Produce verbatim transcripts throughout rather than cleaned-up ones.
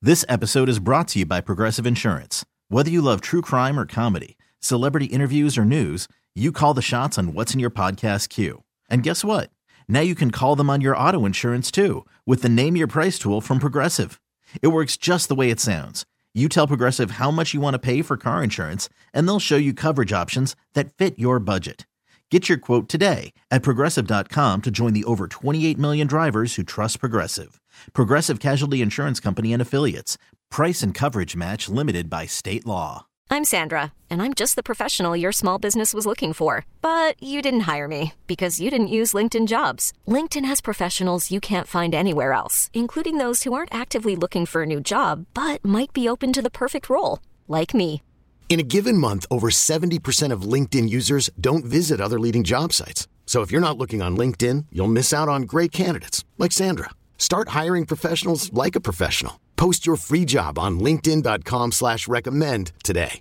This episode is brought to you by Progressive Insurance. Whether you love true crime or comedy, celebrity interviews or news, you call the shots on what's in your podcast queue. And guess what? Now you can call them on your auto insurance too with the Name Your Price tool from Progressive. It works just the way it sounds. You tell Progressive how much you want to pay for car insurance, and they'll show you coverage options that fit your budget. Get your quote today at Progressive dot com to join the over twenty-eight million drivers who trust Progressive. Progressive Casualty Insurance Company and Affiliates. Price and coverage match limited by state law. I'm Sandra, and I'm just the professional your small business was looking for. But you didn't hire me because you didn't use LinkedIn Jobs. LinkedIn has professionals you can't find anywhere else, including those who aren't actively looking for a new job, but might be open to the perfect role, like me. In a given month, over seventy percent of LinkedIn users don't visit other leading job sites. So if you're not looking on LinkedIn, you'll miss out on great candidates like Sandra. Start hiring professionals like a professional. Post your free job on linkedin dot com slash recommend today.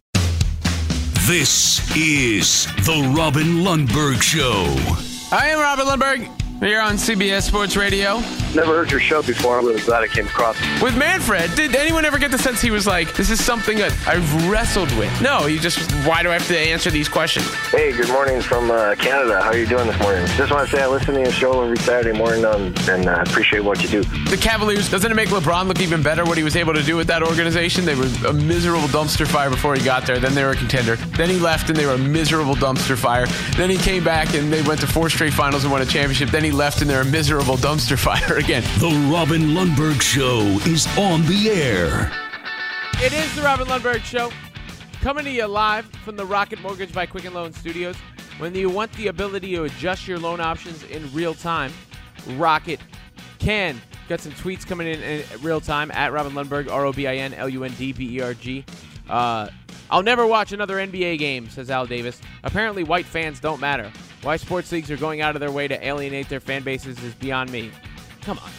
This is the Robin Lundberg Show. I am Robin Lundberg. Here on C B S Sports Radio. Never heard your show before. I'm really glad I came across it. With Manfred, did anyone ever get the sense he was like, this is something that I've wrestled with? No, he just, why do I have to answer these questions? Hey, good morning from uh, Canada. How are you doing this morning? Just want to say I listen to your show every Saturday morning um, and I uh, appreciate what you do. The Cavaliers, doesn't it make LeBron look even better what he was able to do with that organization? They were a miserable dumpster fire before he got there. Then they were a contender. Then he left and they were a miserable dumpster fire. Then he came back and they went to four straight finals and won a championship. Then he left and they're a miserable dumpster fire again. The Robin Lundberg Show is on the air. It is the Robin Lundberg Show, coming to you live from the Rocket Mortgage by Quicken Loan Studios. When you want the ability to adjust your loan options in real time, Rocket can. Got some tweets coming in in real time at Robin Lundberg, R O B I N L U N D B E R G. Uh, I'll never watch another N B A game, says Al Davis. Apparently white fans don't matter. Why sports leagues are going out of their way to alienate their fan bases is beyond me. Come on.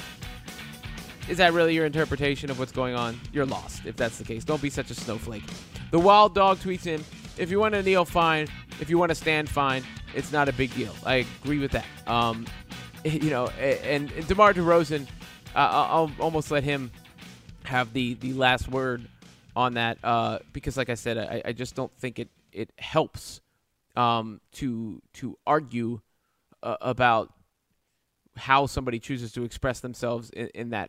Is that really your interpretation of what's going on? You're lost, if that's the case. Don't be such a snowflake. The Wild Dog tweets in, if you want to kneel, fine. If you want to stand, fine. It's not a big deal. I agree with that. Um, you know, and, and DeMar DeRozan, uh, I'll almost let him have the, the last word on that uh, because, like I said, I, I just don't think it, it helps um, to to argue uh, about how somebody chooses to express themselves in, in that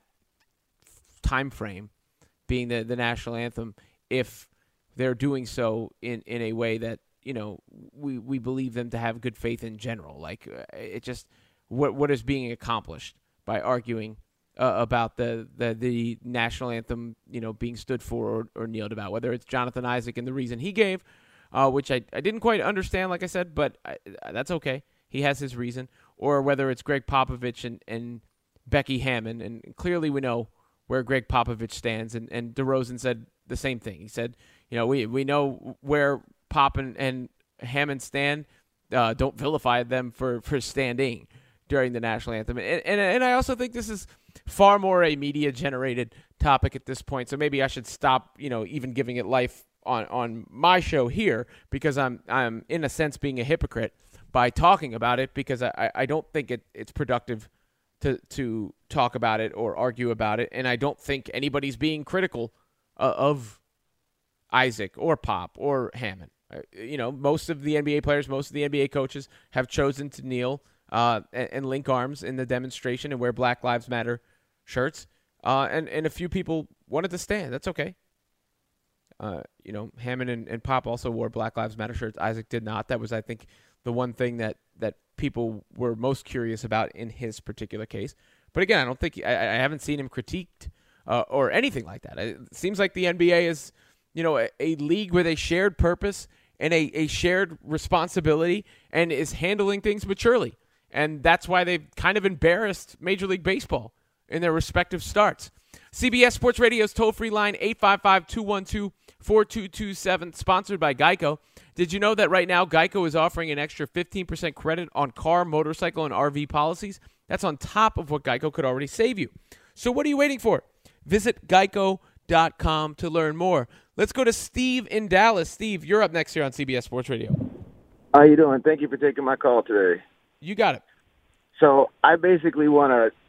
time frame, being the, the national anthem, if they're doing so in, in a way that, you know, we, we believe them to have good faith in general. Like, it just, what what is being accomplished by arguing uh, about the, the, the national anthem, you know, being stood for or, or kneeled about, whether it's Jonathan Isaac and the reason he gave, uh, which I, I didn't quite understand, like I said, but I, that's okay. He has his reason. Or whether it's Greg Popovich and, and Becky Hammon, and clearly we know where Greg Popovich stands, and, and DeRozan said the same thing. He said, you know, we we know where Pop and, and Hammond stand. Uh, don't vilify them for, for standing during the national anthem. And, and and I also think this is far more a media-generated topic at this point, so maybe I should stop, you know, even giving it life on, on my show here, because I'm, I'm, in a sense, being a hypocrite by talking about it, because I, I don't think it, it's productive to to talk about it or argue about it, and I don't think anybody's being critical uh, of Isaac or Pop or Hammond. Uh, you know, most of the N B A players, most of the N B A coaches have chosen to kneel uh, and, and link arms in the demonstration and wear Black Lives Matter shirts, uh, and, and a few people wanted to stand. That's okay. Uh, you know, Hammond and, and Pop also wore Black Lives Matter shirts. Isaac did not. That was, I think, the one thing that, that people were most curious about in his particular case. But again, I don't think I, I haven't seen him critiqued uh, or anything like that. It seems like the N B A is, you know, a, a league with a shared purpose and a, a shared responsibility, and is handling things maturely. And that's why they've kind of embarrassed Major League Baseball in their respective starts. C B S Sports Radio's toll-free line, eight five five, two one two, four two two seven, sponsored by Geico. Did you know that right now Geico is offering an extra fifteen percent credit on car, motorcycle, and R V policies? That's on top of what Geico could already save you. So what are you waiting for? Visit geico dot com to learn more. Let's go to Steve in Dallas. Steve, you're up next here on C B S Sports Radio. How you doing? Thank you for taking my call today. You got it. So I basically want to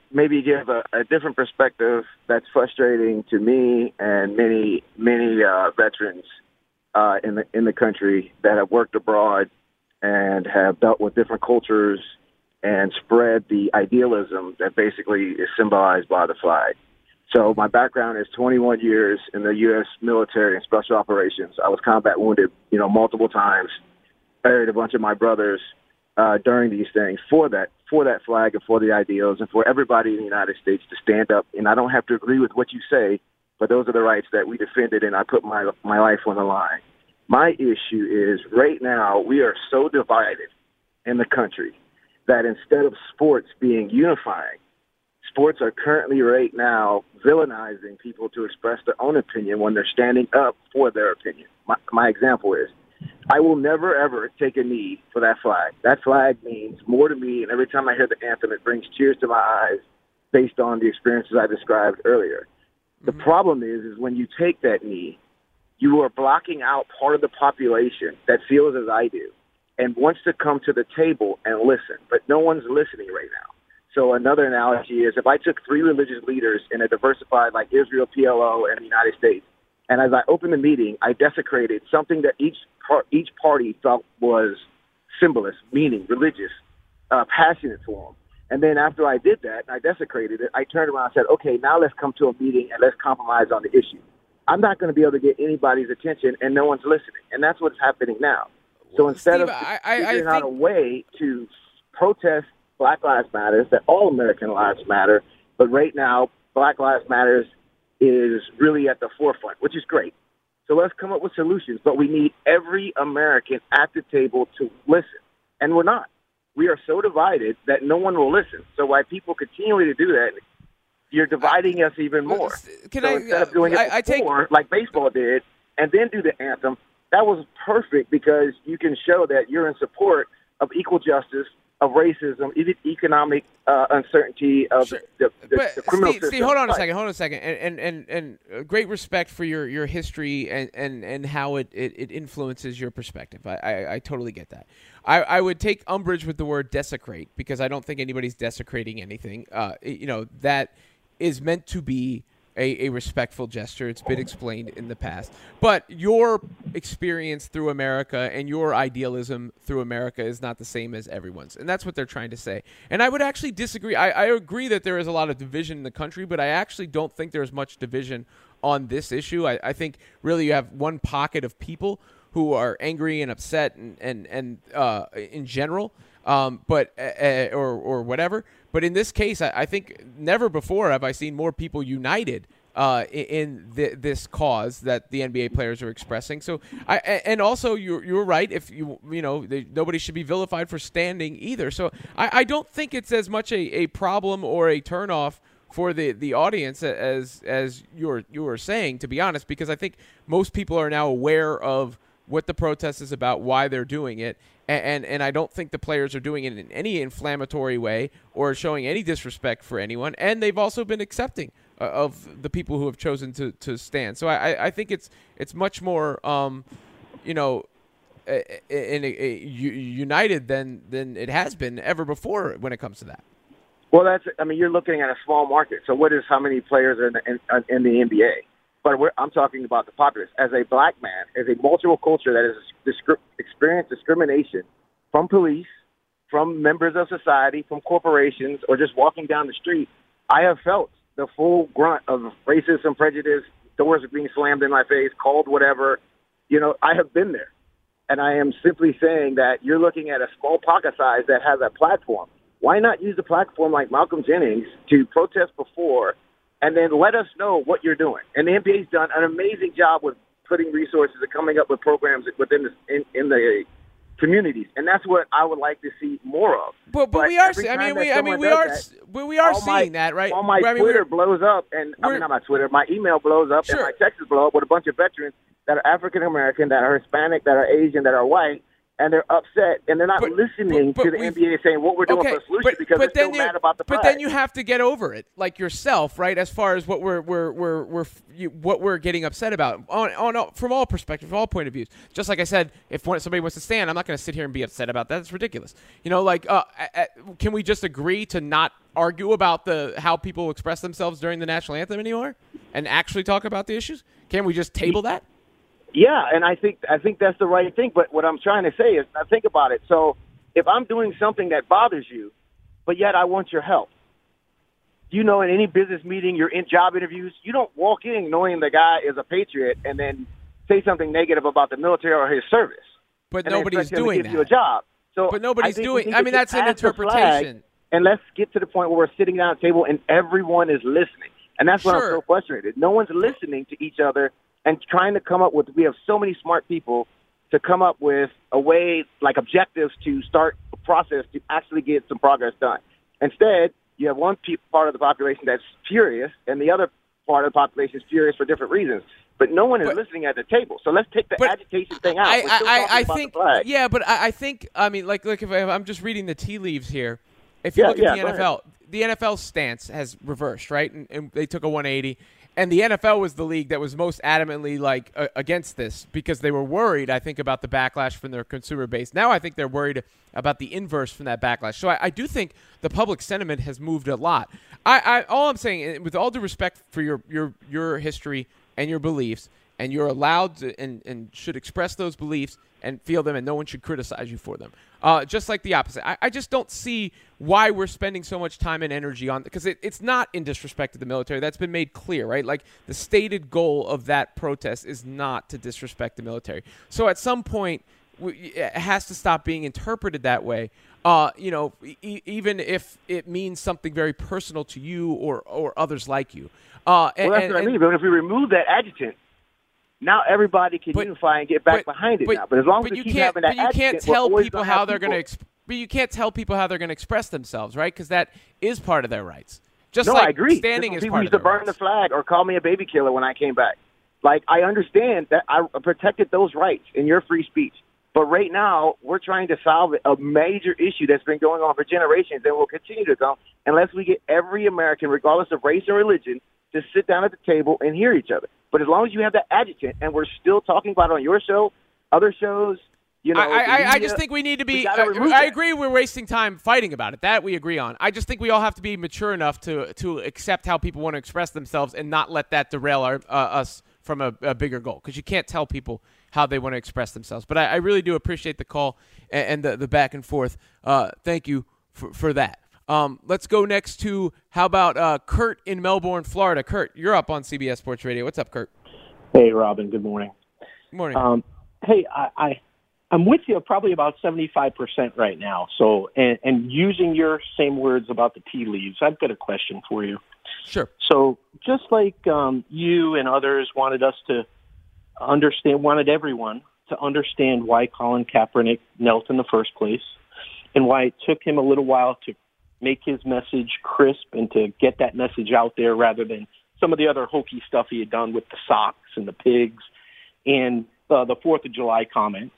maybe give a, a different perspective that's frustrating to me and many, many uh, veterans uh, in the in the country that have worked abroad and have dealt with different cultures and spread the idealism that basically is symbolized by the flag. So my background is twenty-one years in the U S military and special operations. I was combat wounded, you know, multiple times, buried a bunch of my brothers uh, during these things for that, for that flag and for the ideals and for everybody in the United States to stand up. And I don't have to agree with what you say, but those are the rights that we defended, and I put my my life on the line. My issue is right now we are so divided in the country that instead of sports being unifying, sports are currently right now villainizing people to express their own opinion when they're standing up for their opinion. My, my example is, I will never, ever take a knee for that flag. That flag means more to me, and every time I hear the anthem, it brings tears to my eyes based on the experiences I described earlier. The mm-hmm. problem is, is when you take that knee, you are blocking out part of the population that feels as I do and wants to come to the table and listen, but no one's listening right now. So another analogy is if I took three religious leaders in a diversified like Israel, P L O, and the United States, and as I opened the meeting, I desecrated something that each par- each party felt was symbolist, meaning religious, uh, passionate for them. And then after I did that, and I desecrated it, I turned around and said, okay, now let's come to a meeting and let's compromise on the issue. I'm not going to be able to get anybody's attention, and no one's listening. And that's what's happening now. So instead Steve, of I, I, figuring I think... out a way to protest Black Lives Matter, that all American lives matter, but right now Black Lives Matter is really at the forefront, which is great. So let's come up with solutions, but we need every American at the table to listen, and we're not. We are so divided that no one will listen. So while people continue to do that, you're dividing us even more. Can so I, instead of doing it I, I before, take... like baseball did, and then do the anthem, that was perfect because you can show that you're in support of equal justice, of racism, even economic uh, uncertainty of sure. the, the, but the criminal Steve, system. Steve, hold on a right. second, hold on a second, and and and, and great respect for your, your history and, and, and how it, it, it influences your perspective. I, I, I totally get that. I, I would take umbrage with the word desecrate because I don't think anybody's desecrating anything. Uh, you know, that is meant to be A, a respectful gesture. It's been explained in the past. But your experience through America and your idealism through America is not the same as everyone's. And that's what they're trying to say. And I would actually disagree. I, I agree that there is a lot of division in the country, but I actually don't think there's much division on this issue. I, I think really you have one pocket of people who are angry and upset and, and, and uh, in general, um, but uh, or or whatever. But in this case, I, I think never before have I seen more people united uh, in, in th- this cause that the N B A players are expressing. So, I and also you're you're right. If you you know they, nobody should be vilified for standing either. So I, I don't think it's as much a, a problem or a turnoff for the, the audience as as you're you were saying, to be honest, because I think most people are now aware of what the protest is about, why they're doing it, and, and and I don't think the players are doing it in any inflammatory way or showing any disrespect for anyone, and they've also been accepting uh, of the people who have chosen to, to stand. So I, I think it's it's much more, um, you know, in a, a, a, united than than it has been ever before when it comes to that. Well, that's I mean, you're looking at a small market. So what is how many players are in the, in, in the N B A? But we're, I'm talking about the populace. As a black man, as a multiple culture that has discri- experienced discrimination from police, from members of society, from corporations, or just walking down the street, I have felt the full grunt of racism, prejudice, doors are being slammed in my face, called whatever. You know, I have been there. And I am simply saying that you're looking at a small pocket size that has a platform. Why not use a platform like Malcolm Jennings to protest before and then let us know what you're doing? And the N B A's done an amazing job with putting resources and coming up with programs within the, in, in the communities, and that's what I would like to see more of. But, but, but we are. I mean, we. I mean, we are. That, but we are seeing my, that, right? All my I mean, Twitter blows up, and I mean, not my Twitter. My email blows up, sure. and my texts blow up with a bunch of veterans that are African American, that are Hispanic, that are Asian, that are white, and they're upset, and they're not but, listening but, but to the N B A saying what we're doing okay, for a solution but, because but they're then still you, mad about the But flag. then you have to get over it, like yourself, right? As far as what we're we're we're we're you, what we're getting upset about on on from all perspectives, from all point of views. Just like I said, if somebody wants to stand, I'm not going to sit here and be upset about that. It's ridiculous. You know, like uh, uh, can we just agree to not argue about the how people express themselves during the national anthem anymore, and actually talk about the issues? Can we just table that? Yeah, and I think I think that's the right thing. But what I'm trying to say is, now think about it. So if I'm doing something that bothers you, but yet I want your help, you know, in any business meeting, you're in job interviews, you don't walk in knowing the guy is a patriot and then say something negative about the military or his service. But and nobody's doing to give that. You a job. So but nobody's I doing. we I mean, that's an interpretation. And let's get to the point where we're sitting down at the table and everyone is listening. And that's why Sure. I'm so frustrated. No one's listening to each other and trying to come up with, we have so many smart people to come up with a way, like objectives to start a process to actually get some progress done. Instead, you have one pe- part of the population that's furious and the other part of the population is furious for different reasons. But no one is But- listening at the table. So let's take the But agitation thing out. I, We're still I, talking I about think, the flag. yeah, but I, I think, I mean, like, look, if, I, if I'm just reading the tea leaves here, if you Yeah, look yeah, at the go N F L, the N F L stance has reversed, right? And, and they took a one eighty. And the N F L was the league that was most adamantly like uh, against this because they were worried, I think, about the backlash from their consumer base. Now I think they're worried about the inverse from that backlash. So I, I do think the public sentiment has moved a lot. I, I all I'm saying, with all due respect for your your your history and your beliefs, and you're allowed to and, and should express those beliefs and feel them, and no one should criticize you for them. Uh, just like the opposite. I, I just don't see why we're spending so much time and energy on – because it, it's not in disrespect to the military. That's been made clear, right? Like the stated goal of that protest is not to disrespect the military. So at some point, we, it has to stop being interpreted that way, uh, you know, e- even if it means something very personal to you or, or others like you. Uh, and, Well, that's and, what I and, mean. But if we remove that adjutant, now everybody can But- unify and get back but, behind it but, now. But as long but as we you keep can't, having that but you can't adjutant, we're tell always people gonna how have they're going to. people- Exp- but you can't tell people how they're going to express themselves, right? Because that is part of their rights. Just no, like I agree. standing Just is when people part used of to their burn rights. the flag or call me a baby killer when I came back. Like, I understand that I protected those rights in your free speech. But right now, we're trying to solve a major issue that's been going on for generations and will continue to go unless we get every American, regardless of race and religion, to sit down at the table and hear each other. But as long as you have that adjutant, and we're still talking about it on your show, other shows, you know, I, I, the I media, just think we need to we be. gotta I, remove I that. agree. We're wasting time fighting about it. That we agree on. I just think we all have to be mature enough to to accept how people want to express themselves and not let that derail our, uh, us from a, a bigger goal. Because you can't tell people how they want to express themselves. But I, I really do appreciate the call and, and the the back and forth. Uh, thank you for for that. Um, let's go next to how about uh, Kurt in Melbourne, Florida. Kurt, you're up on C B S Sports Radio. What's up, Kurt? Hey, Robin. Good morning. Good morning. Um, hey, I, I, I'm with you probably about seventy-five percent right now. So, and, and using your same words about the tea leaves, I've got a question for you. Sure. So just like um, you and others wanted us to understand, wanted everyone to understand why Colin Kaepernick knelt in the first place and why it took him a little while to make his message crisp and to get that message out there rather than some of the other hokey stuff he had done with the socks and the pigs and uh, the Fourth of July comments.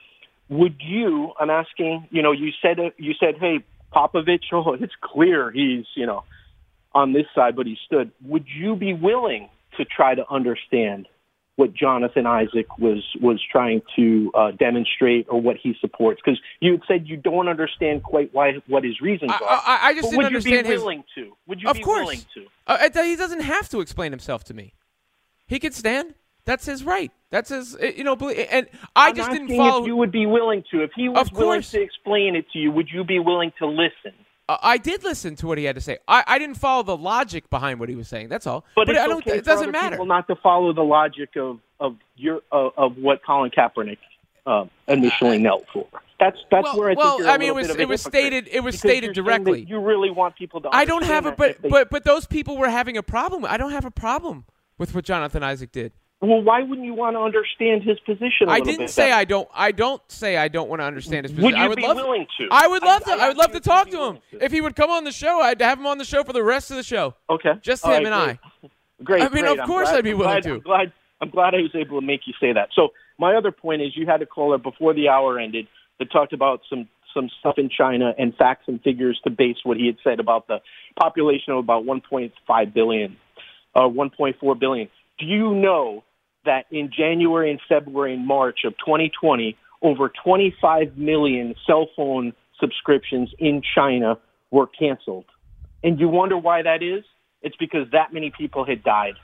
Would you, I'm asking, you know, you said, uh, you said, hey, Popovich, oh, it's clear he's, you know, on this side, but he stood. Would you be willing to try to understand what Jonathan Isaac was was trying to uh, demonstrate or what he supports? Because you had said you don't understand quite why what his reasons I, are. I, I just but didn't would understand you be his. willing to? Would you Of be course. willing to? Uh, it- he doesn't have to explain himself to me. He could stand. That's his right. That's his, uh, you know, belie- and I I'm just didn't asking follow. if you would be willing to. If he was Of willing course. to explain it to you, would you be willing to listen? uh, I did listen to what he had to say. I, I didn't follow the logic behind what he was saying. That's all. But, it's I don't. okay it for doesn't other matter. people not to follow the logic of of your uh, of what Colin Kaepernick uh, initially knelt for. That's that's Well- where I think well, you're a I mean, it little was- bit of a it was hypocrite, stated- it was because stated you're saying directly. that you really want people to. I don't have a understand but that if they- but but those people were having a problem. I don't have a problem with what Jonathan Isaac did. Well, why wouldn't you want to understand his position? A I little didn't bit say better? I don't. I don't say I don't want to understand his Would position. you I would be love willing to? I would love I- to. I I, would asked love you to if talk you'd be to him. willing to. If he would come on the show, I'd have him on the show for the rest of the show. Okay, Just All him right, and great. Great. I mean, great. of I'm course glad- I'd be I'm willing glad, to. I'm glad. I'm glad I was able to make you say that. So my other point is, you had a caller before the hour ended that talked about some, some stuff in China and facts and figures to base what he had said about the population of about one point five billion, uh, one point four billion. Do you know that in January and February and March of twenty twenty, over twenty-five million cell phone subscriptions in China were canceled? And you wonder why that is? It's because that many people had died.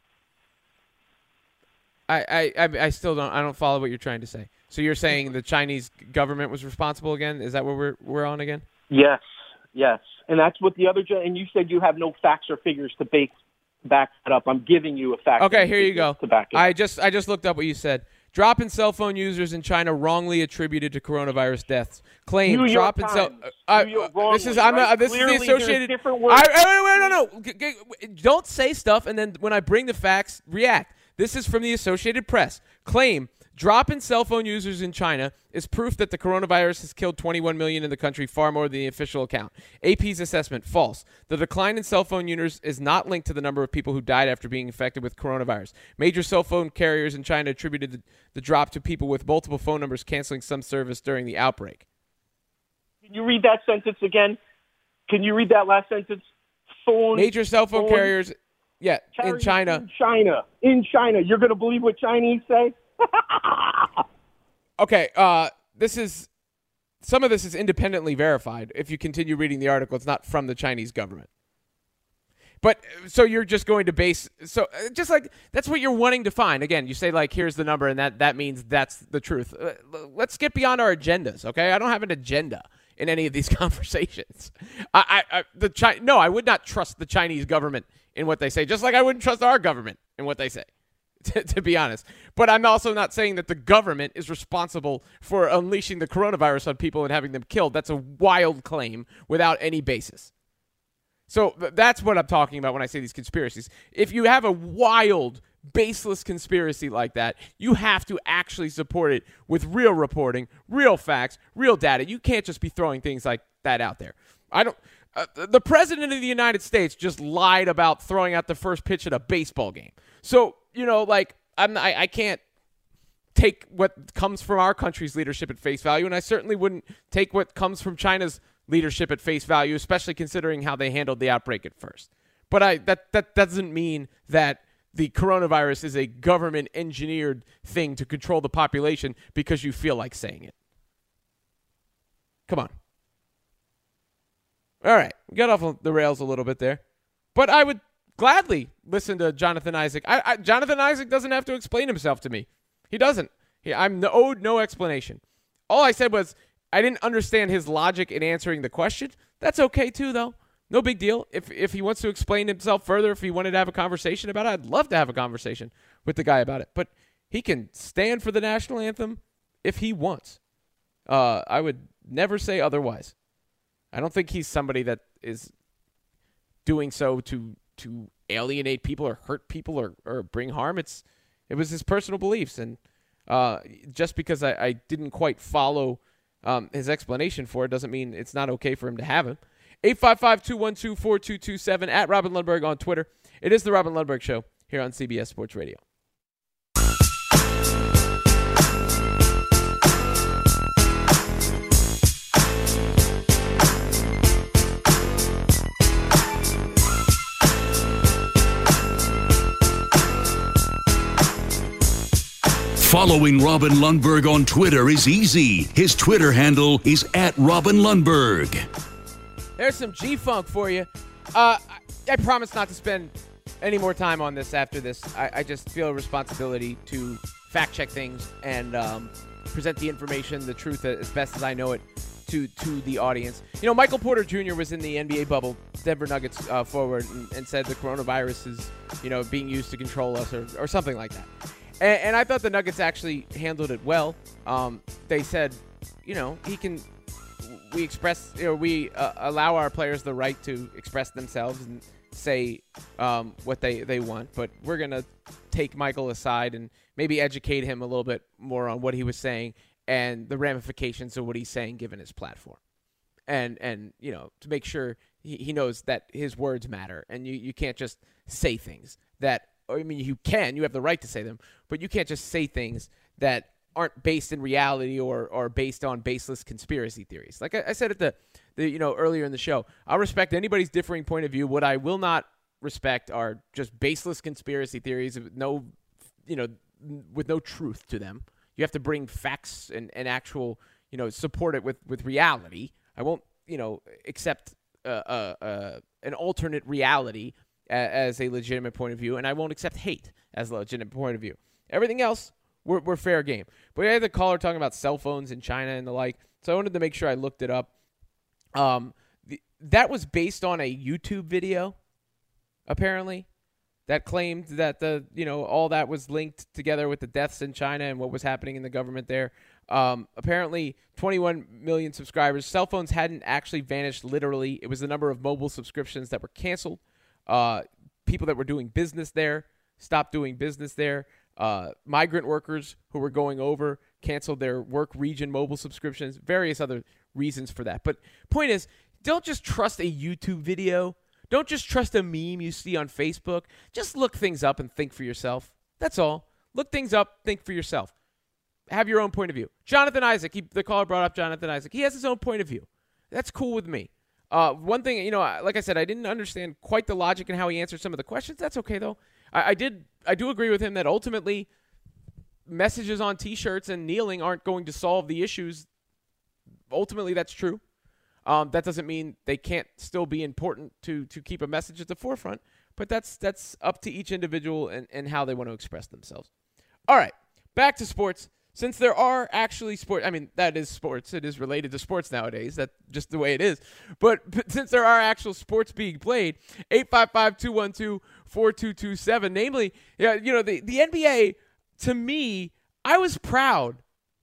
I, I, I still don't I don't follow what you're trying to say. So you're saying the Chinese government was responsible again? Is that what we're we're on again? Yes, yes. And that's what the other ju- and you said you have no facts or figures to bake, back that up. I'm giving you a fact. Okay, here you go. To back it I up. just I just looked up what you said. Drop in cell phone users in China wrongly attributed to coronavirus deaths. Claim New drop York in cell. Times. Uh, New York uh, wrongly, this is I'm right? uh, this Clearly is the Associated. there's different words. I, wait, wait, no, no. G- g- don't say stuff and then when I bring the facts, react. This is from the Associated Press. Claim drop in cell phone users in China is proof that the coronavirus has killed twenty-one million in the country, far more than the official account. A P's assessment, false. The decline in cell phone users is not linked to the number of people who died after being infected with coronavirus. Major cell phone carriers in China attributed the, the drop to people with multiple phone numbers canceling some service during the outbreak. Can you read that sentence again? Can you read that last sentence? Phone, Major cell phone, phone carriers, yeah, in China. In China. In China. You're going to believe what Chinese say? Okay, uh, this is some of this is independently verified. If you continue reading the article, it's not from the Chinese government. But so you're just going to base so just like that's what you're wanting to find. Again, you say like here's the number, and that that means that's the truth. Uh, let's get beyond our agendas, okay? I don't have an agenda in any of these conversations. I, I, I the Chi- no, I would not trust the Chinese government in what they say, just like I wouldn't trust our government in what they say. To, to be honest. But I'm also not saying that the government is responsible for unleashing the coronavirus on people and having them killed. That's a wild claim without any basis. So th- that's what I'm talking about when I say these conspiracies. If you have a wild, baseless conspiracy like that, you have to actually support it with real reporting, real facts, real data. You can't just be throwing things like that out there. I don't. Uh, the president of the United States just lied about throwing out the first pitch at a baseball game. So, you know, like, I'm, I, I can't take what comes from our country's leadership at face value, and I certainly wouldn't take what comes from China's leadership at face value, especially considering how they handled the outbreak at first. But I that, that doesn't mean that the coronavirus is a government-engineered thing to control the population because you feel like saying it. Come on. All right, we got off the rails a little bit there. But I would gladly listen to Jonathan Isaac. I, I, Jonathan Isaac doesn't have to explain himself to me. He doesn't. He, I'm owed no explanation. All I said was I didn't understand his logic in answering the question. That's okay, too, though. No big deal. If if he wants to explain himself further, if he wanted to have a conversation about it, I'd love to have a conversation with the guy about it. But he can stand for the national anthem if he wants. Uh, I would never say otherwise. I don't think he's somebody that is doing so to to alienate people or hurt people or, or bring harm. It's it was his personal beliefs, and uh, just because I, I didn't quite follow um, his explanation for it doesn't mean it's not okay for him to have him. eight five five, two one two, four two two seven at Robin Lundberg on Twitter. It is the Robin Lundberg Show here on C B S Sports Radio. Following Robin Lundberg on Twitter is easy. His Twitter handle is at Robin Lundberg. There's some G-Funk for you. Uh, I, I promise not to spend any more time on this after this. I, I just feel a responsibility to fact-check things and um, present the information, the truth as best as I know it to, to the audience. You know, Michael Porter Junior was in the N B A bubble, Denver Nuggets uh, forward, and, and said the coronavirus is, you know, being used to control us or, or something like that. And, and I thought the Nuggets actually handled it well. Um, they said, you know, he can. We express, you know, we uh, allow our players the right to express themselves and say um, what they, they want. But we're gonna take Michael aside and maybe educate him a little bit more on what he was saying and the ramifications of what he's saying given his platform. And and you know, to make sure he, he knows that his words matter, and you, you can't just say things that. I mean, you can. You have the right to say them, but you can't just say things that aren't based in reality or or based on baseless conspiracy theories. Like I, I said at the, the you know earlier in the show, I'll respect anybody's differing point of view. What I will not respect are just baseless conspiracy theories with no, you know, with no truth to them. You have to bring facts and, and actual, you know, support it with, with reality. I won't, you know, accept uh, uh, uh, an alternate reality as a legitimate point of view, and I won't accept hate as a legitimate point of view. Everything else, we're, we're fair game. But we had the caller talking about cell phones in China and the like, so I wanted to make sure I looked it up. Um, the, that was based on a YouTube video, apparently, that claimed that the you know all that was linked together with the deaths in China and what was happening in the government there. Um, apparently, twenty-one million subscribers. Cell phones hadn't actually vanished literally. It was the number of mobile subscriptions that were canceled. Uh, people that were doing business there stopped doing business there. Uh, migrant workers who were going over canceled their work region mobile subscriptions. Various other reasons for that. But point is, don't just trust a YouTube video. Don't just trust a meme you see on Facebook. Just look things up and think for yourself. That's all. Look things up, think for yourself. Have your own point of view. Jonathan Isaac, he, the caller brought up Jonathan Isaac. He has his own point of view. That's cool with me. Uh, one thing, you know, like I said, I didn't understand quite the logic in how he answered some of the questions. That's okay, though. I, I did. I do agree with him that ultimately messages on T-shirts and kneeling aren't going to solve the issues. Ultimately, that's true. Um, that doesn't mean they can't still be important to to keep a message at the forefront, but that's that's up to each individual and, and how they want to express themselves. All right, back to sports. Since there are actually sports, I mean, that is sports. It is related to sports nowadays. That's just the way it is. But, but since there are actual sports being played, eight five five, two one two, four two two seven, namely, yeah, you know, the, the N B A, to me, I was proud.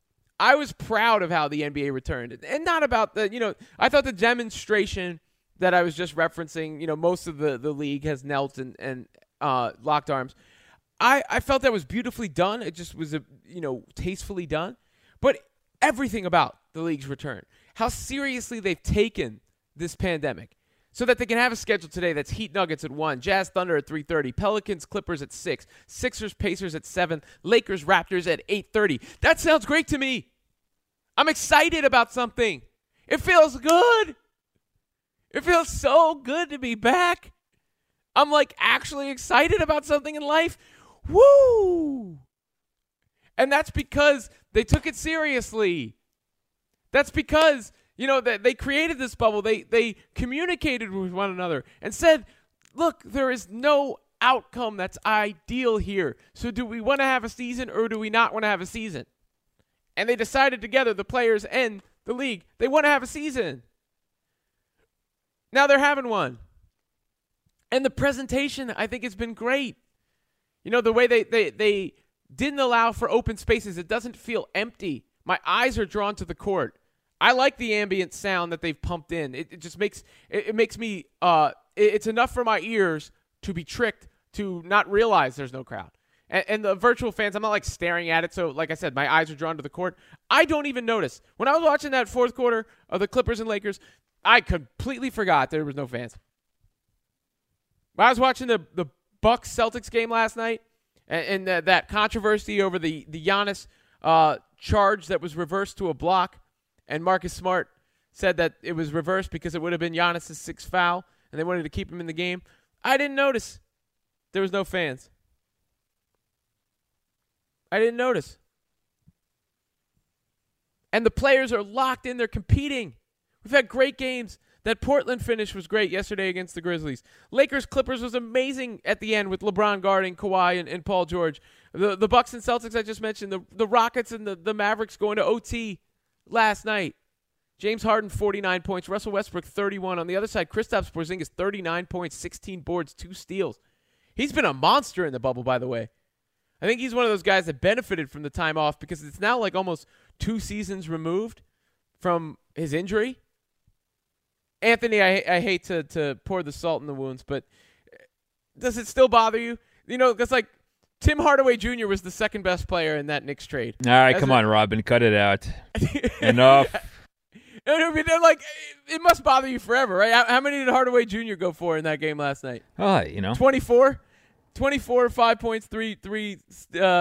I was proud of how the N B A returned. And not about the, you know, I thought the demonstration that I was just referencing, you know, most of the, the league has knelt and, and uh, locked arms. I, I felt that was beautifully done. It just was, a, you know, tastefully done. But everything about the league's return, how seriously they've taken this pandemic so that they can have a schedule today that's Heat Nuggets at one, Jazz Thunder at three thirty, Pelicans Clippers at six, Sixers Pacers at seven, Lakers Raptors at eight thirty. That sounds great to me. I'm excited about something. It feels good. It feels so good to be back. I'm like actually excited about something in life. Woo! And that's because they took it seriously. That's because, you know, that they created this bubble. They they communicated with one another and said, look, there is no outcome that's ideal here. So do we want to have a season or do we not want to have a season? And they decided together, the players and the league, they want to have a season. Now they're having one. And the presentation, I think, has been great. You know, the way they, they, they didn't allow for open spaces. It doesn't feel empty. My eyes are drawn to the court. I like the ambient sound that they've pumped in. It, it just makes it, it makes me uh, it, it's enough for my ears to be tricked to not realize there's no crowd. And, and the virtual fans, I'm not like staring at it. So like I said, my eyes are drawn to the court. I don't even notice. When I was watching that fourth quarter of the Clippers and Lakers, I completely forgot there was no fans. When I was watching the, the Bucks-Celtics game last night and, and the, that controversy over the, the Giannis uh, charge that was reversed to a block, and Marcus Smart said that it was reversed because it would have been Giannis' sixth foul, and they wanted to keep him in the game. I didn't notice there was no fans. I didn't notice. And the players are locked in. They're competing. We've had great games. That Portland finish was great yesterday against the Grizzlies. Lakers-Clippers was amazing at the end with LeBron guarding Kawhi and, and Paul George. The the Bucks and Celtics I just mentioned. The, the Rockets and the, the Mavericks going to O T last night. James Harden, forty-nine points. Russell Westbrook, thirty-one. On the other side, Kristaps Porzingis, thirty-nine points, sixteen boards, two steals. He's been a monster in the bubble, by the way. I think he's one of those guys that benefited from the time off because it's now like almost two seasons removed from his injury. Anthony, I, I hate to, to pour the salt in the wounds, but does it still bother you? You know, because like Tim Hardaway Junior was the second best player in that Knicks trade. All right, As come a, on, Robin, cut it out. Enough. I mean, like, it must bother you forever, right? How, how many did Hardaway Junior go for in that game last night? Oh, you know. twenty-four? twenty-four, five points, three, three, uh,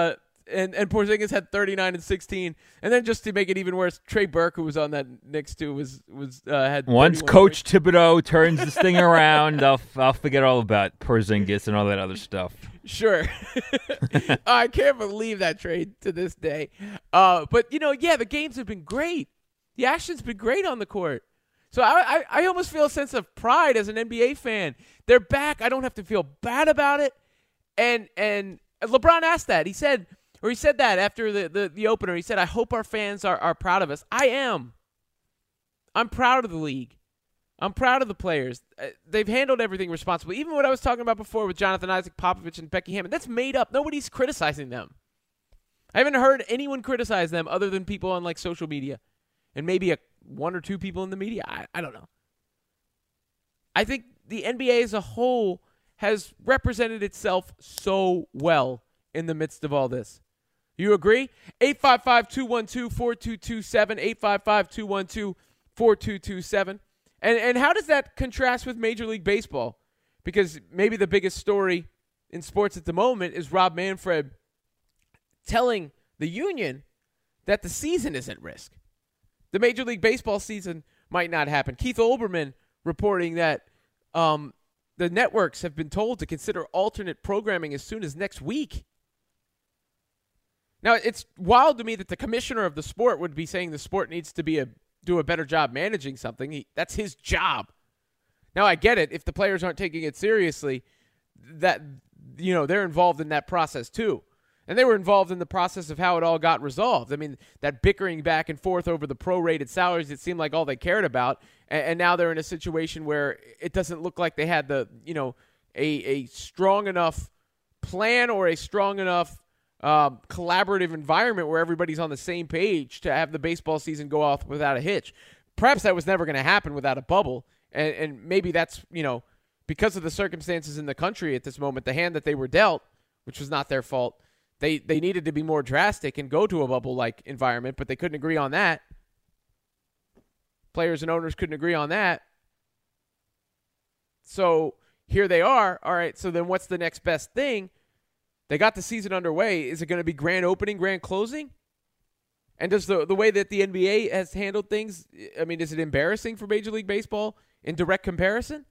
and, and Porzingis had thirty-nine and sixteen. And then just to make it even worse, Trey Burke, who was on that Knicks too, was was uh, had once Coach points. Thibodeau turns this thing around, I'll I'll forget all about Porzingis and all that other stuff. Sure. I can't believe that trade to this day. Uh, but, you know, yeah, the games have been great. The action's been great on the court. So I, I, I almost feel a sense of pride as an N B A fan. They're back. I don't have to feel bad about it. And and LeBron asked that. He said, or he said that after the, the, the opener. He said, I hope our fans are, are proud of us. I am. I'm proud of the league. I'm proud of the players. They've handled everything responsibly. Even what I was talking about before with Jonathan Isaac, Popovich, and Becky Hammon, that's made up. Nobody's criticizing them. I haven't heard anyone criticize them other than people on like social media. And maybe a one or two people in the media. I, I don't know. I think the N B A as a whole has represented itself so well in the midst of all this. You agree? eight five five, two one two, four two two seven, eight five five, two one two, four two two seven. And and how does that contrast with Major League Baseball? Because maybe the biggest story in sports at the moment is Rob Manfred telling the union that the season is at risk. The Major League Baseball season might not happen. Keith Olbermann reporting that um, the networks have been told to consider alternate programming as soon as next week. Now, it's wild to me that the commissioner of the sport would be saying the sport needs to be a do a better job managing something. He, that's his job. Now, I get it. If the players aren't taking it seriously, that, you know, they're involved in that process too. And they were involved in the process of how it all got resolved. I mean, that bickering back and forth over the prorated salaries, it seemed like all they cared about. And, and now they're in a situation where it doesn't look like they had the, you know, a, a strong enough plan or a strong enough um, collaborative environment where everybody's on the same page to have the baseball season go off without a hitch. Perhaps that was never going to happen without a bubble. And, and maybe that's, you know, because of the circumstances in the country at this moment, the hand that they were dealt, which was not their fault, They they needed to be more drastic and go to a bubble-like environment, but they couldn't agree on that. Players and owners couldn't agree on that. So here they are. All right, so then what's the next best thing? They got the season underway. Is it going to be grand opening, grand closing? And does the, the way that the N B A has handled things, I mean, is it embarrassing for Major League Baseball in direct comparison?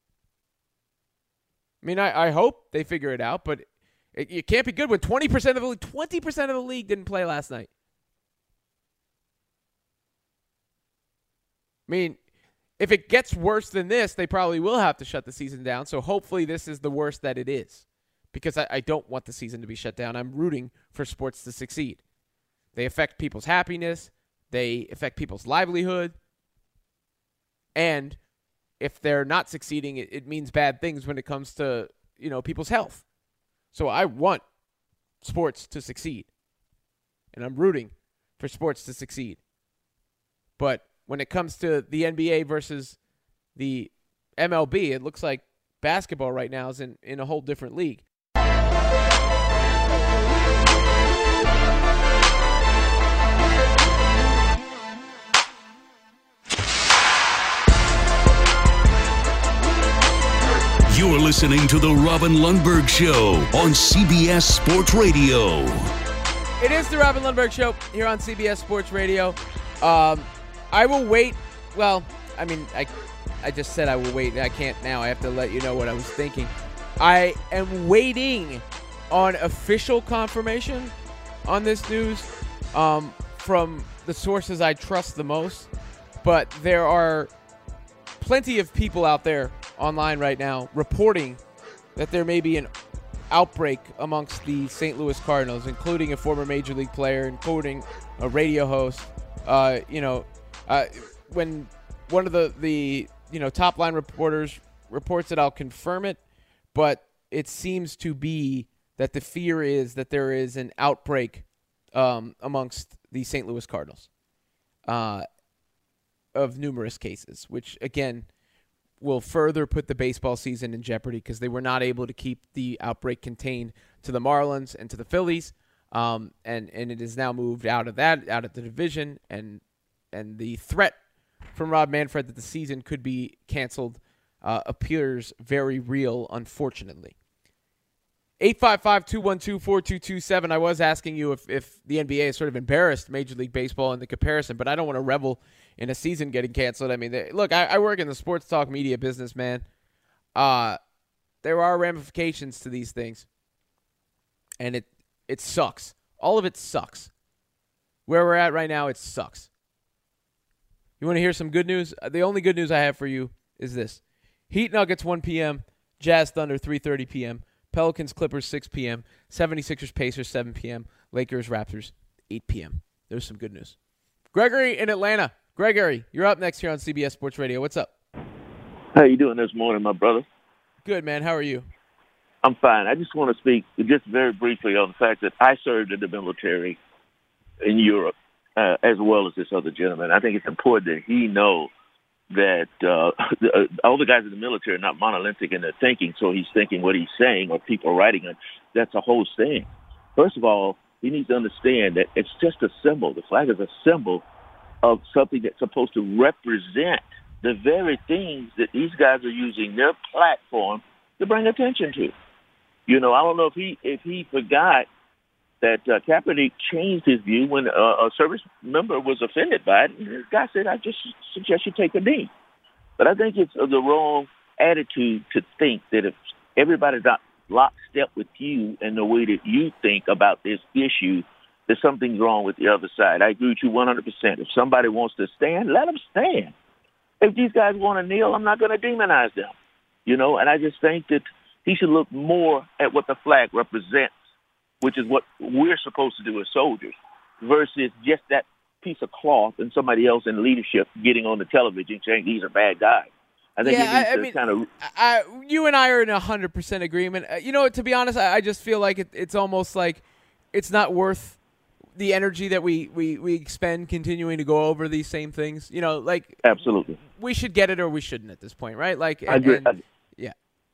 I mean, I, I hope they figure it out, but it, it can't be good when twenty percent of the league, twenty percent of the league didn't play last night. I mean, if it gets worse than this, they probably will have to shut the season down. So hopefully this is the worst that it is, because I, I don't want the season to be shut down. I'm rooting for sports to succeed. They affect people's happiness. They affect people's livelihood. And if they're not succeeding, it, it means bad things when it comes to, you know, people's health. So I want sports to succeed. And I'm rooting for sports to succeed. But when it comes to the N B A versus the M L B, it looks like basketball right now is in, in a whole different league. You're listening to the Robin Lundberg Show on C B S Sports Radio. It is the Robin Lundberg Show here on C B S Sports Radio. Um, I will wait. Well, I mean, I, I just said I will wait. I can't now. I have to let you know what I was thinking. I am waiting on official confirmation on this news um, from the sources I trust the most. But there are plenty of people out there online right now reporting that there may be an outbreak amongst the Saint Louis Cardinals, including a former Major League player, including a radio host. Uh, you know, uh, when one of the, the you know top line reporters reports it, I'll confirm it, but it seems to be that the fear is that there is an outbreak um, amongst the Saint Louis Cardinals uh, of numerous cases, which again will further put the baseball season in jeopardy because they were not able to keep the outbreak contained to the Marlins and to the Phillies, um, and and it is now moved out of that, out of the division, and and the threat from Rob Manfred that the season could be canceled uh, appears very real, unfortunately. eight five five, two one two, four two two seven. I was asking you if, if the N B A has sort of embarrassed Major League Baseball in the comparison, but I don't want to revel in a season getting canceled. I mean, they, look, I, I work in the sports talk media business, man. Uh, there are ramifications to these things, and it it sucks. All of it sucks. Where we're at right now, it sucks. You want to hear some good news? The only good news I have for you is this. Heat Nuggets one p.m., Jazz Thunder three thirty p.m., Pelicans Clippers six p.m., seventy-sixers Pacers seven p.m., Lakers Raptors eight p.m. There's some good news. Gregory in Atlanta. Gregory, you're up next here on C B S Sports Radio. What's up? How you doing this morning, my brother? Good, man. How are you? I'm fine. I just want to speak just very briefly on the fact that I served in the military in Europe uh, as well as this other gentleman. I think it's important that he know that uh, the, uh, all the guys in the military are not monolithic in their thinking, so he's thinking what he's saying or people writing it. That's a whole thing. First of all, he needs to understand that it's just a symbol. The flag is a symbol of something that's supposed to represent the very things that these guys are using their platform to bring attention to. You know, I don't know if he if he forgot that uh, Kaepernick changed his view when uh, a service member was offended by it. And this guy said, I just suggest you take a knee. But I think it's uh, the wrong attitude to think that if everybody's not lockstep with you and the way that you think about this issue, that something's wrong with the other side. I agree with you one hundred percent. If somebody wants to stand, let them stand. If these guys want to kneel, I'm not going to demonize them. You know, and I just think that he should look more at what the flag represents, which is what we're supposed to do as soldiers, versus just that piece of cloth and somebody else in leadership getting on the television saying these are bad guys. I think yeah, it needs I, I to mean, kind of. I, you and I are in one hundred percent agreement. Uh, you know, to be honest, I, I just feel like it, it's almost like it's not worth the energy that we, we, we expend continuing to go over these same things. You know, like. Absolutely. We should get it or we shouldn't at this point, right? Like, and, I agree. and, yeah.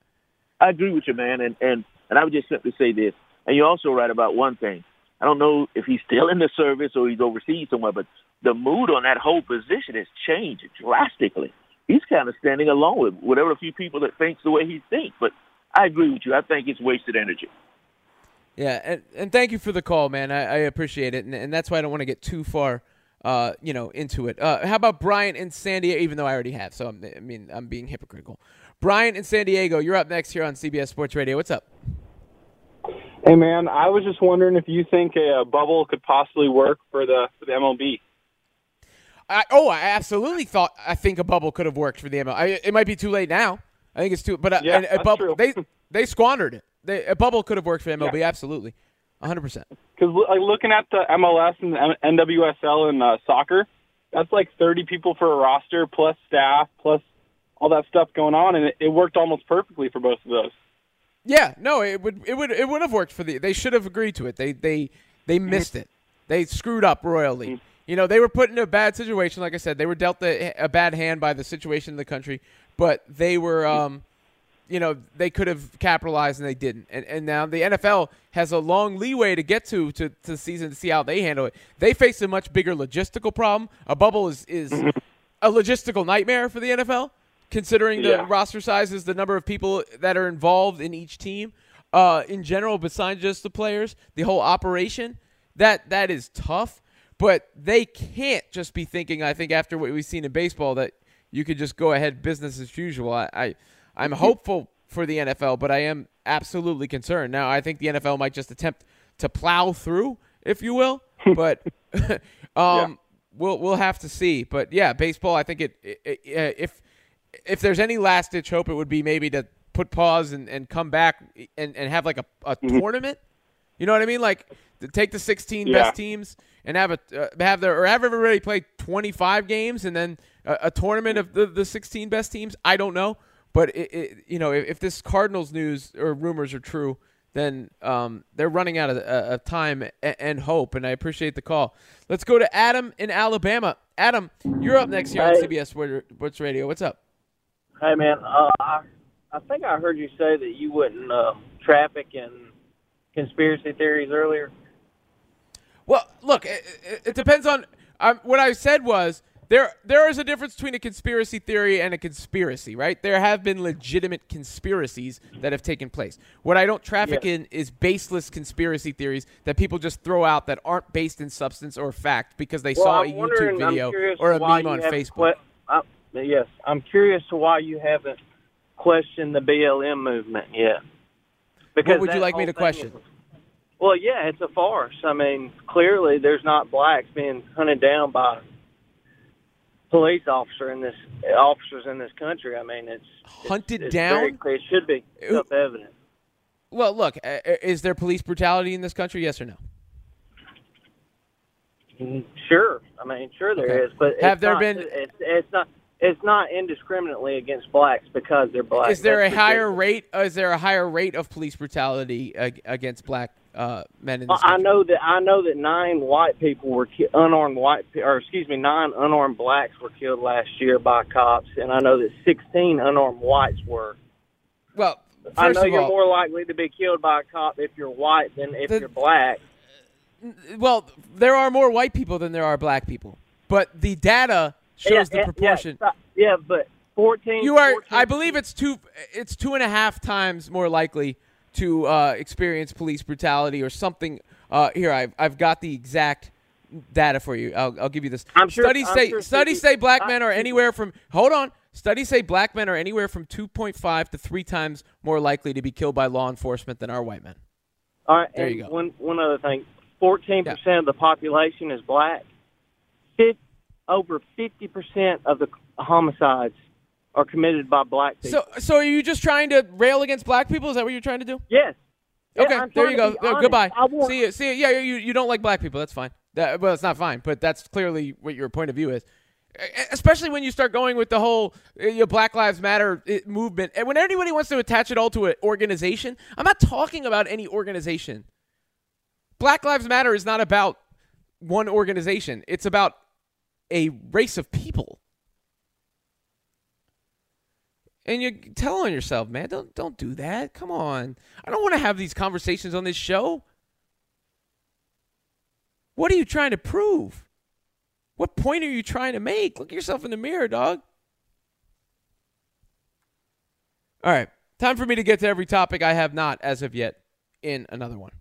I agree with you, man. And, and, and I would just simply say this. And you're also right about one thing. I don't know if he's still in the service or he's overseas somewhere, but the mood on that whole position has changed drastically. He's kind of standing alone with whatever a few people that thinks the way he thinks. But I agree with you. I think it's wasted energy. Yeah, and, and thank you for the call, man. I, I appreciate it. And, and that's why I don't want to get too far, uh, you know, into it. Uh, how about Brian in San Diego, even though I already have. So, I'm, I mean, I'm being hypocritical. Brian in San Diego, you're up next here on C B S Sports Radio. What's up? Hey, man, I was just wondering if you think a, a bubble could possibly work for the, for the M L B. I, oh, I absolutely thought I think a bubble could have worked for the M L B. I, it might be too late now. I think it's too. But a, yeah, a, a bubble, they they squandered it. They, a bubble could have worked for M L B. Yeah. Absolutely, one hundred percent. Because like, looking at the M L S and the N W S L and uh, soccer, that's like thirty people for a roster plus staff plus all that stuff going on, and it, it worked almost perfectly for both of those. Yeah, no, it would it would it would have worked for the. They should have agreed to it. They they they missed it. They screwed up royally. Mm-hmm. You know, they were put in a bad situation. Like I said, they were dealt a, a bad hand by the situation in the country, but they were, um, you know, they could have capitalized and they didn't. And and now the N F L has a long leeway to get to to, to the season to see how they handle it. They face a much bigger logistical problem. A bubble is is a logistical nightmare for the N F L, considering the yeah. roster sizes, the number of people that are involved in each team, uh, in general, besides just the players, the whole operation. That that is tough. But they can't just be thinking, I think, after what we've seen in baseball, that you could just go ahead business as usual. I, I, I'm hopeful for the N F L, but I am absolutely concerned. Now, I think the N F L might just attempt to plow through, if you will. But um, yeah. we'll we'll have to see. But, yeah, baseball, I think it, it, it if if there's any last-ditch hope, it would be maybe to put pause and, and come back and, and have, like, a, a mm-hmm. tournament. You know what I mean? Like, to take the sixteen yeah. best teams and have a uh, have their or have everybody play twenty-five games and then a, a tournament of the, the sixteen best teams. I don't know, but it, it, you know, if, if this Cardinals news or rumors are true, then um, they're running out of, uh, of time and, and hope. And I appreciate the call. Let's go to Adam in Alabama. Adam, you're up next here hey. on C B S Sports Radio. What's up? Hey man, uh, I I think I heard you say that you wouldn't uh, traffic in conspiracy theories earlier. Well, look, it, it, it depends on um, – what I said was there there is a difference between a conspiracy theory and a conspiracy, right? There have been legitimate conspiracies that have taken place. What I don't traffic Yes. in is baseless conspiracy theories that people just throw out that aren't based in substance or fact because they Well, saw I'm a YouTube wondering- I'm video curious or a why meme you on haven't Facebook. que- uh, yes, I'm curious to why you haven't questioned the B L M movement yet. What would you that like me whole to thing question? is- well, yeah, it's a farce. I mean, clearly there's not blacks being hunted down by police officer in this officers in this country. I mean, it's Hunted it's, it's down? Very clear. It should be self-evident. Well, look, uh, is there police brutality in this country? Yes or no? Mm, Sure, I mean, sure there Okay. is, but Have it's there not, been- It's, it's not. It's not indiscriminately against blacks because they're black. Is there a That's higher ridiculous. rate? Uh, is there a higher rate of police brutality ag- against black uh, men in Well, this I country? know that I know that nine white people were ki- unarmed white, pe- or excuse me, nine unarmed blacks were killed last year by cops, and I know that sixteen unarmed whites were. Well, first I know of you're all, more likely to be killed by a cop if you're white than if The- you're black. well, there are more white people than there are black people, but the data shows Yeah, the yeah, proportion. Yeah, yeah, but fourteen. You are, fourteen I believe it's two. It's two and a half times more likely to uh, experience police brutality or something. Uh, here, I've I've got the exact data for you. I'll, I'll give you this. I'm sure- Studies I'm say sure studies fifty say black I- men are anywhere from. Hold on. Studies say black men are anywhere from two point five to three times more likely to be killed by law enforcement than are white men. All right, There and you go. One one other thing: fourteen percent of the population is black. Fif- over fifty percent of the homicides are committed by black people. So, so are you just trying to rail against black people? Is that what you're trying to do? Yes. Yeah, Okay, I'm there trying you to go. be Uh, honest. goodbye. I want- See you. See you. Yeah, you you don't like black people. That's fine. That, well, it's not fine, but that's clearly what your point of view is. E- Especially when you start going with the whole uh, you know, Black Lives Matter uh, movement, and when anybody wants to attach it all to an organization, I'm not talking about any organization. Black Lives Matter is not about one organization. It's about a race of people. And you tell on yourself, man. Don't don't do that. Come on. I don't want to have these conversations on this show. What are you trying to prove? What point are you trying to make? Look at yourself in the mirror, dog. All right. Time for me to get to every topic I have not, as of yet, in another one.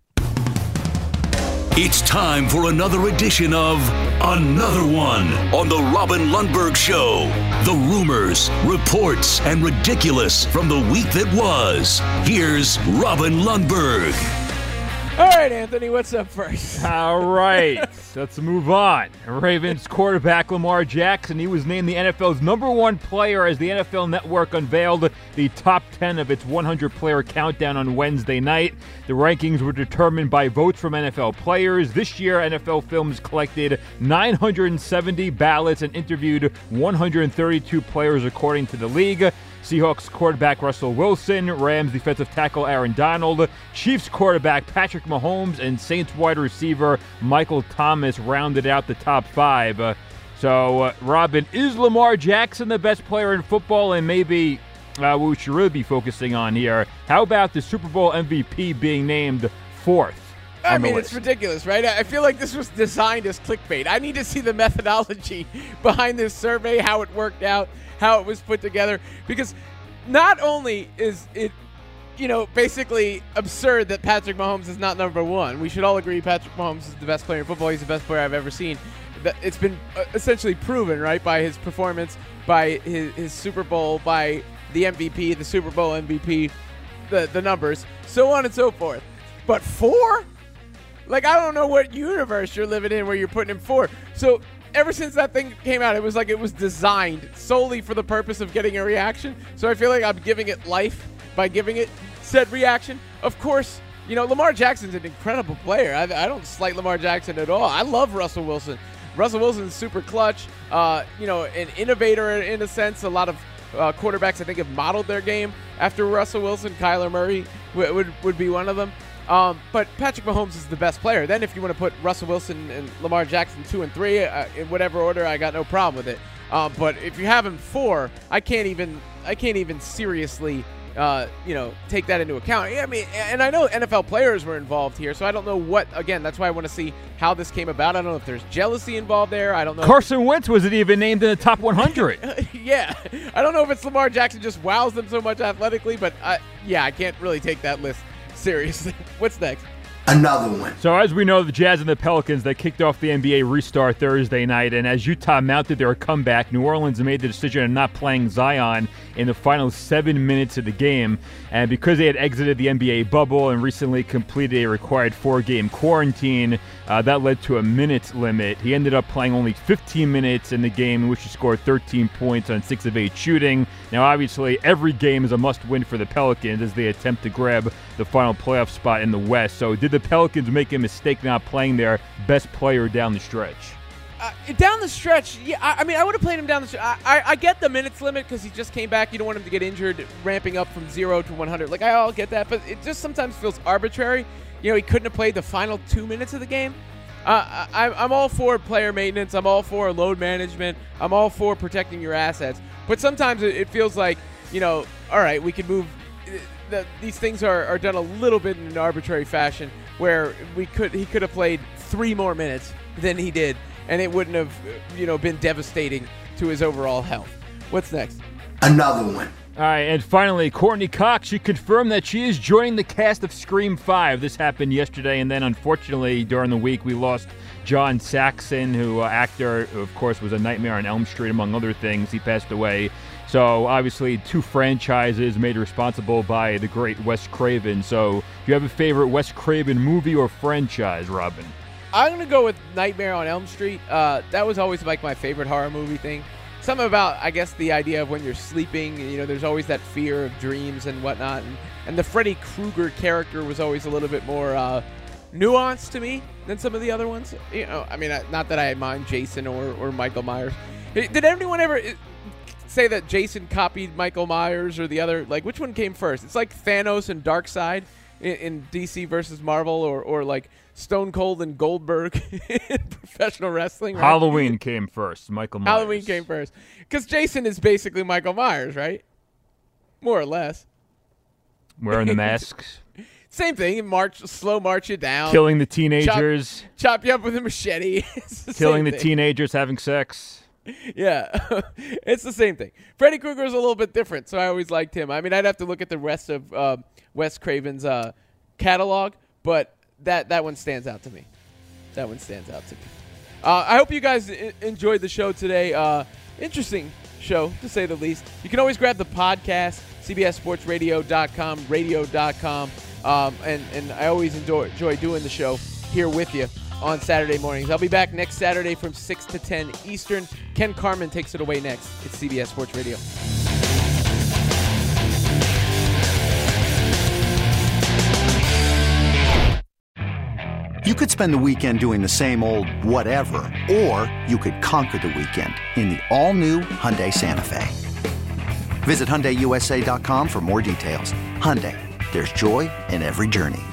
It's time for another edition of Another One on the Robin Lundberg Show. The rumors, reports, and ridiculous from the week that was. Here's Robin Lundberg. All right, Anthony, what's up first? All right, let's move on. Ravens quarterback Lamar Jackson, he was named the N F L's number one player as the N F L Network unveiled the top ten of its one hundred player countdown on Wednesday night. The rankings were determined by votes from N F L players. This year, N F L Films collected nine hundred seventy ballots and interviewed one hundred thirty-two players according to the league. Seahawks quarterback Russell Wilson, Rams defensive tackle Aaron Donald, Chiefs quarterback Patrick Mahomes, and Saints wide receiver Michael Thomas rounded out the top five. Uh, so, uh, Robin, is Lamar Jackson the best player in football? And maybe uh, what we should really be focusing on here, how about the Super Bowl M V P being named fourth? I on the mean, list? it's ridiculous, right? I feel like this was designed as clickbait. I need to see the methodology behind this survey, how it worked out, how it was put together, because not only is it, you know, basically absurd that Patrick Mahomes is not number one. We should all agree Patrick Mahomes is the best player in football. He's the best player I've ever seen. It's been essentially proven, right, by his performance, by his, his Super Bowl, by the M V P, the Super Bowl M V P, the, the numbers, so on and so forth. But four? Like, I don't know what universe you're living in where you're putting him four. So ever since that thing came out, it was like it was designed solely for the purpose of getting a reaction. So I feel like I'm giving it life by giving it said reaction. Of course, you know, Lamar Jackson's an incredible player. I, I don't slight Lamar Jackson at all. I love Russell Wilson. Russell Wilson's super clutch, uh, you know, an innovator in a sense. A lot of uh, quarterbacks, I think, have modeled their game after Russell Wilson. Kyler Murray w- would, would be one of them. Um, but Patrick Mahomes is the best player. Then if you want to put Russell Wilson and Lamar Jackson two and three, uh, in whatever order, I got no problem with it. Um, but if you have him four, I can't even I can't even seriously uh, you know, take that into account. I mean, and I know N F L players were involved here, so I don't know what, again, that's why I want to see how this came about. I don't know if there's jealousy involved there. I don't know. Carson Wentz wasn't even named in the top one hundred. Yeah. I don't know if it's Lamar Jackson just wows them so much athletically, but I, yeah, I can't really take that list seriously. What's next? Another one. So as we know, the Jazz and the Pelicans, they kicked off the N B A restart Thursday night, and as Utah mounted their comeback, New Orleans made the decision of not playing Zion in the final seven minutes of the game. And because they had exited the N B A bubble and recently completed a required four-game quarantine, uh, that led to a minutes limit. He ended up playing only fifteen minutes in the game, in which he scored thirteen points on six of eight shooting. Now, obviously, every game is a must-win for the Pelicans as they attempt to grab the final playoff spot in the West. So did the Pelicans make a mistake not playing their best player down the stretch? Uh, down the stretch, yeah. I, I mean, I would have played him down the stretch. I, I, I get the minutes limit because he just came back. You don't want him to get injured, ramping up from zero to one hundred. Like, I all get that, but it just sometimes feels arbitrary. You know, he couldn't have played the final two minutes of the game. Uh, I, I'm all for player maintenance. I'm all for load management. I'm all for protecting your assets. But sometimes it, it feels like, you know, all right, we can move. The, these things are, are done a little bit in an arbitrary fashion where we could he could have played three more minutes than he did, and it wouldn't have, you know, been devastating to his overall health. What's next? Another one. All right, and finally, Courtney Cox, she confirmed that she is joining the cast of Scream five. This happened yesterday, and then unfortunately during the week we lost John Saxon, who uh, actor, of course, was a Nightmare on Elm Street, among other things. He passed away. So obviously two franchises made responsible by the great Wes Craven. So do you have a favorite Wes Craven movie or franchise, Robin? I'm going to go with Nightmare on Elm Street. Uh, that was always like my favorite horror movie thing. Something about, I guess, the idea of when you're sleeping, you know, there's always that fear of dreams and whatnot. And, and the Freddy Krueger character was always a little bit more uh, nuanced to me than some of the other ones. You know, I mean, not that I mind Jason or, or Michael Myers. Did anyone ever say that Jason copied Michael Myers or the other? Like, which one came first? It's like Thanos and Darkseid in, in D C versus Marvel, or, or like Stone Cold and Goldberg in professional wrestling. Right? Halloween came first. Michael Myers. Halloween came first. Because Jason is basically Michael Myers, right? More or less. Wearing the masks. Same thing. March, slow march you down. Killing the teenagers. Chop, chop you up with a machete. the Killing the thing. teenagers having sex. Yeah, it's the same thing. Freddy Krueger is a little bit different, so I always liked him. I mean, I'd have to look at the rest of uh, Wes Craven's uh, catalog, but that, that one stands out to me. That one stands out to me. Uh, I hope you guys I- enjoyed the show today. Uh, interesting show, to say the least. You can always grab the podcast, C B S Sports Radio dot com, radio dot com, um, and, and I always enjoy, enjoy doing the show here with you on Saturday mornings. I'll be back next Saturday from six to ten Eastern. Ken Carman takes it away next. It's C B S Sports Radio. You could spend the weekend doing the same old whatever, or you could conquer the weekend in the all-new Hyundai Santa Fe. Visit Hyundai U S A dot com for more details. Hyundai, there's joy in every journey.